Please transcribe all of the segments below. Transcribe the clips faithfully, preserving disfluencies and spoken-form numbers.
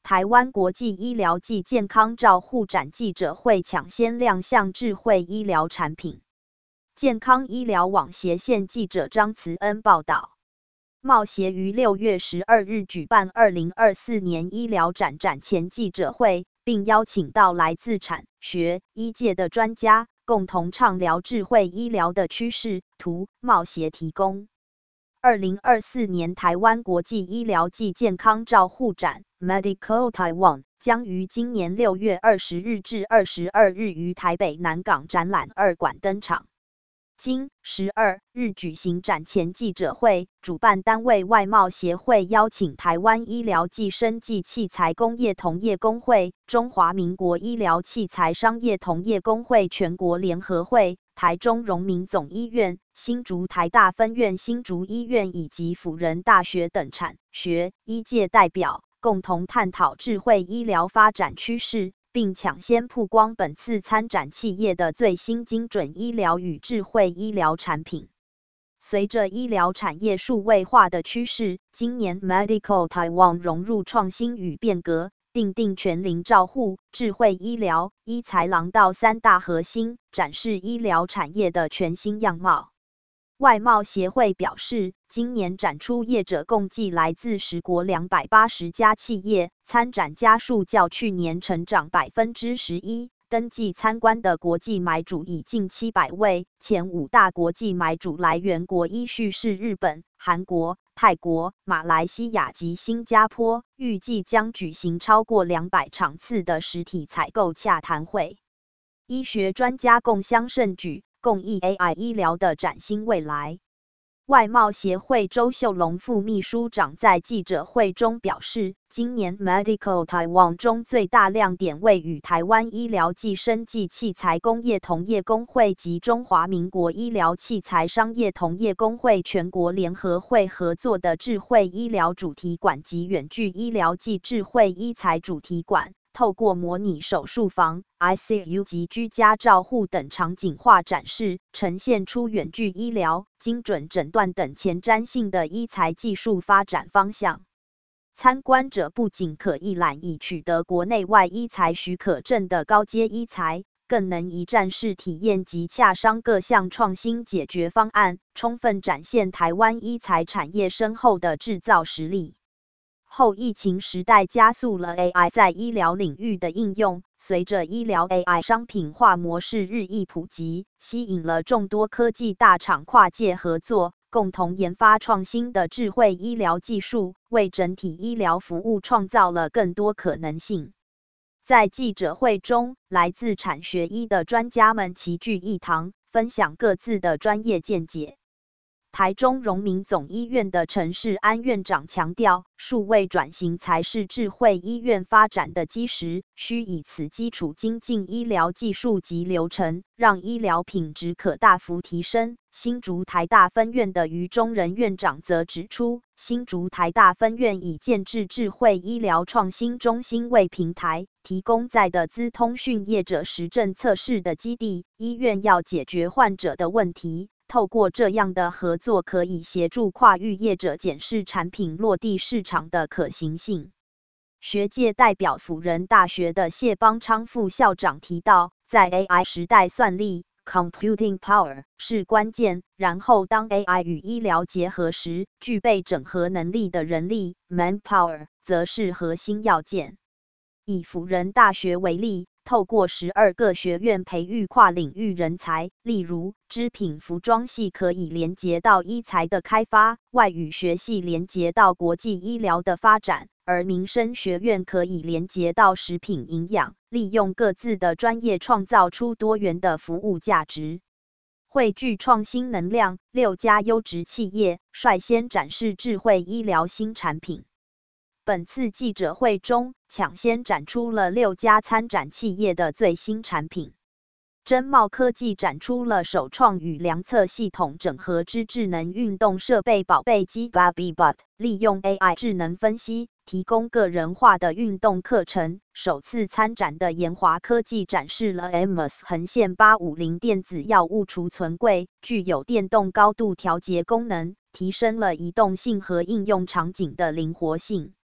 台湾国际医疗暨健康照护展记者会抢先亮相智慧医疗产品。健康医疗网协线记者张慈恩报道。贸协于六月十二日举办二零二四年医疗展展前记者会，并邀请到来自产学医界的专家，共同畅聊智慧医疗的趋势。图贸协提供。二零二四年台湾国际医疗暨健康照护展 Medical Taiwan 将于今年六月二十日至二十二日于台北南港展览二馆登场。今十二日举行展前记者会，主办单位外贸协会邀请台湾医疗暨生技器材工业同业公会、中华民国医疗器材商业同业公会全国联合会、台中荣民总医院、新竹台大分院新竹医院以及辅仁大学等产学医界代表，共同探讨智慧医疗发展趋势，并抢先曝光本次参展企业的最新精准医疗与智慧医疗产品。随着医疗产业数位化的趋势，今年 Medical Taiwan 融入创新与变革，订定全龄照护、智慧医疗、医材廊道三大核心，展示医疗产业的全新样貌。外贸协会表示，今年展出业者共计来自十国两百八十家企业，参展家数较去年成长 百分之十一， 登记参观的国际买主已近七百位，前五大国际买主来源国依序是日本、韩国、泰国、马来西亚及新加坡，预计将举行超过两百场次的实体采购洽谈会。医学专家共襄盛举，共议 A I 医疗的崭新未来。外贸协会周秀龙副秘书长在记者会中表示，今年 Medical Taiwan 中最大亮点位于台湾医疗暨生技器材工业同业公会及中华民国医疗器材商业同业公会全国联合会合作的智慧医疗主题馆及远距医疗暨智慧医材主题馆，透过模拟手术房、I C U 及居家照护等场景化展示，呈现出远距医疗、精准诊断等前瞻性的医材技术发展方向。参观者不仅可一览已取得国内外医材许可证的高阶医材，更能一站式体验及洽商各项创新解决方案，充分展现台湾医材产业深厚的制造实力。后疫情时代加速了 A I 在医疗领域的应用，随着医疗 A I 商品化模式日益普及，吸引了众多科技大厂跨界合作，共同研发创新的智慧医疗技术，为整体医疗服务创造了更多可能性。在记者会中，来自产学医的专家们齐聚一堂，分享各自的专业见解。台中荣民总医院的陈世安院长强调，数位转型才是智慧医院发展的基石，需以此基础精进医疗技术及流程，让医疗品质可大幅提升。新竹台大分院的余中仁院长则指出，新竹台大分院已建置智慧医疗创新中心为平台，提供在的资通讯业者实证测试的基地，医院要解决患者的问题。透过这样的合作，可以协助跨域业者检视产品落地市场的可行性。学界代表辅仁大学的谢邦昌副校长提到，在 A I 时代，算力 （computing power） 是关键，然后当 A I 与医疗结合时，具备整合能力的人力 （manpower） 则是核心要件。以辅仁大学为例，透过十二个学院培育跨领域人才，例如织品服装系可以连结到医材的开发，外语学系连结到国际医疗的发展，而民生学院可以连结到食品营养，利用各自的专业创造出多元的服务价值。汇聚创新能量，六家优质企业率先展示智慧医疗新产品。本次记者会中，抢先展出了六家参展企业的最新产品。真茂科技展出了首创与量测系统整合之智能运动设备宝贝机 BabyBot， 利用 A I 智能分析，提供个人化的运动课程。首次参展的研华科技展示了 M S 横线八五零电子药物储存柜，具有电动高度调节功能，提升了移动性和应用场景的灵活性。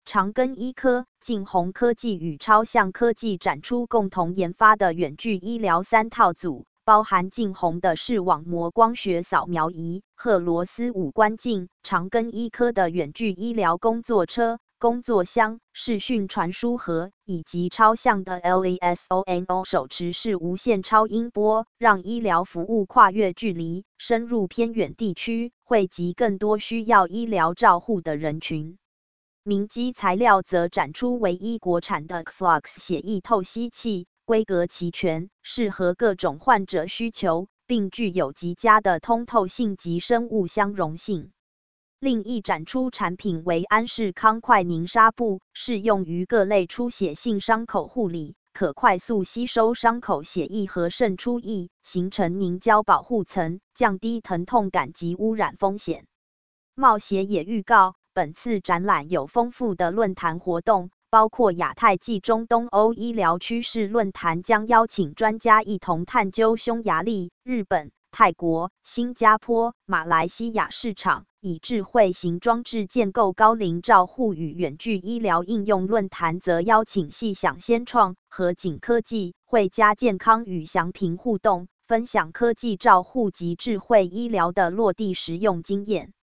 长庚医科、晋宏科技与超象科技展出共同研发的远距医疗三套组，包含晋宏的视网膜光学扫描仪、赫罗斯五官镜、长庚医科的远距医疗工作车、工作箱、视讯传输盒，以及超象的 LASONO 手持式无线超音波，让医疗服务跨越距离，深入偏远地区，惠及更多需要医疗照护的人群。明基材料则展出唯一国产的 Flux 血液透析器，规格齐全，适合各种患者需求，并具有极佳的通透性及生物相容性。另一展出产品为安氏康快凝纱布，适用于各类出血性伤口护理，可快速吸收伤口血液和渗出液，形成凝胶保护层，降低疼痛感及污染风险。茂协也预告，本次展览有丰富的论坛活动，包括亚太暨中东欧医疗趋势论坛将邀请专家一同探究匈牙利、日本、泰国、新加坡、马来西亚市场，以智慧型装置建构高龄照护与远距医疗应用论坛则邀请细想先创和景科技、汇佳健康与祥平互动，分享科技照护及智慧医疗的落地实用经验。